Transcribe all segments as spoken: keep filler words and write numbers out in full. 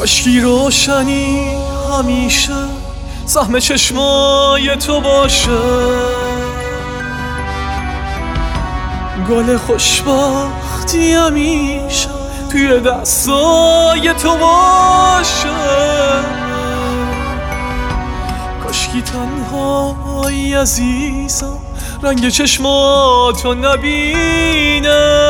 کاشکی روشنی همیشه سهم چشمای تو باشه، گل خوشبختی همیشه توی دستای تو باشه. کاشکی تنهایی عزیزم رنگ چشماتو نبینه،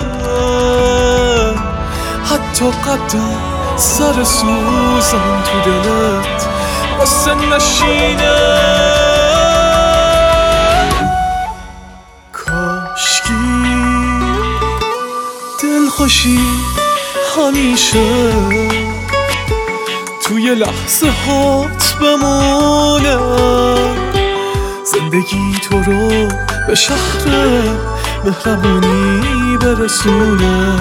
حتی قد سر سوزم تو دلت واسه نشینه. کاشکی دلخوشی همیشه توی لحظه هات بمونه، زندگی تو رو به شهر مهربونی برسونه.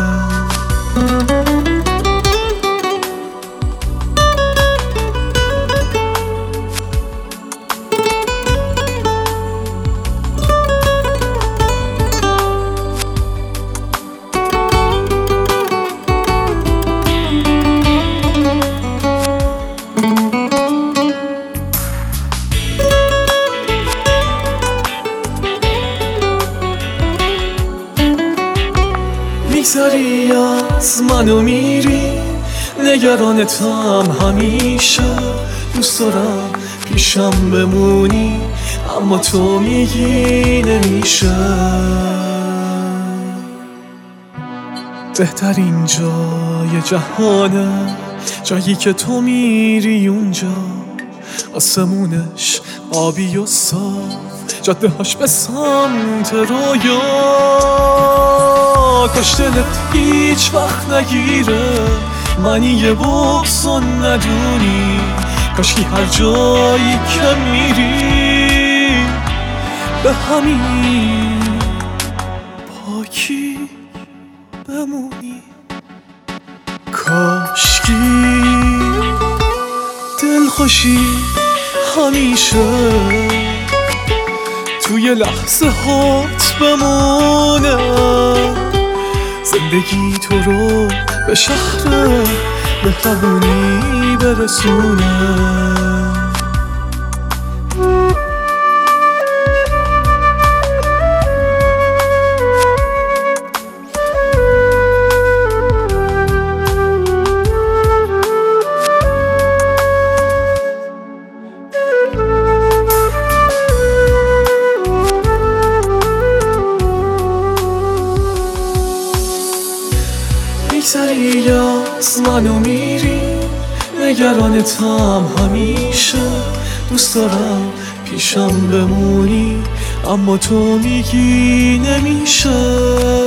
میگذری از منو میری، نگرانتم همیشه، دوست دارم پیشم بمونی اما تو میگی نمیشه. بهترین جای جهانه جایی که تو میری اونجا، آسمونش آبی و صاف، جاده هاش به سمت رویا. کاش دلت هیچ وقت نگیره منی یه بغض و ندونی، کاشکی هر جایی که میری به همین پاکی بمونی. کاشکی دلخوشی همیشه توی لحظه هات بمونه، زندگی تو رو به شهر مهربونی برسونه. میگذری از منو میری، نگرانتم همیشه، دوست دارم پیشم بمونی اما تو میگی نمیشه.